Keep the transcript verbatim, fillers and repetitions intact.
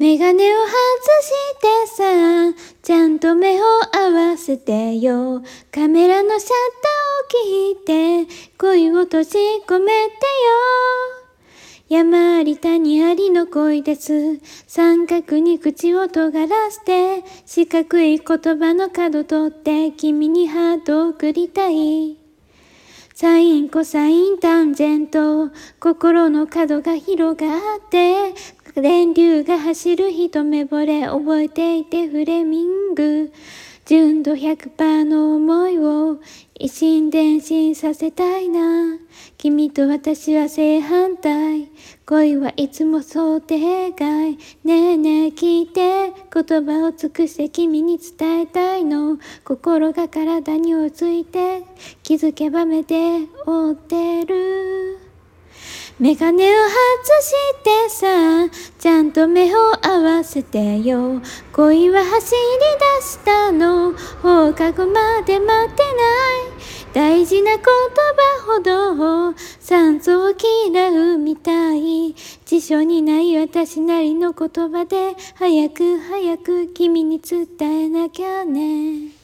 メガネを外してさ、ちゃんと目を合わせてよ。カメラのシャッターを切って恋を閉じ込めてよ。山あり谷ありの恋です。三角に口を尖らせて、四角い言葉の角取って君にハートを送りたい。サインコサインタンジェント、心の角が広がって電流が走る一目惚れ、覚えていてフレミング。純度 ひゃくパーセント の思いを一心伝心させたいな。君と私は正反対、恋はいつも想定外。ねえねえ聞いて、言葉を尽くして君に伝えたいの。心が体に追いついて、気づけば目で追ってる。メガネを外してさ、ちゃんと目を合わせてよ。恋は走り出したの、放課後まで待ってない。大事な言葉ほど酸素を嫌うみたい。辞書にない私なりの言葉で、早く早く君に伝えなきゃね。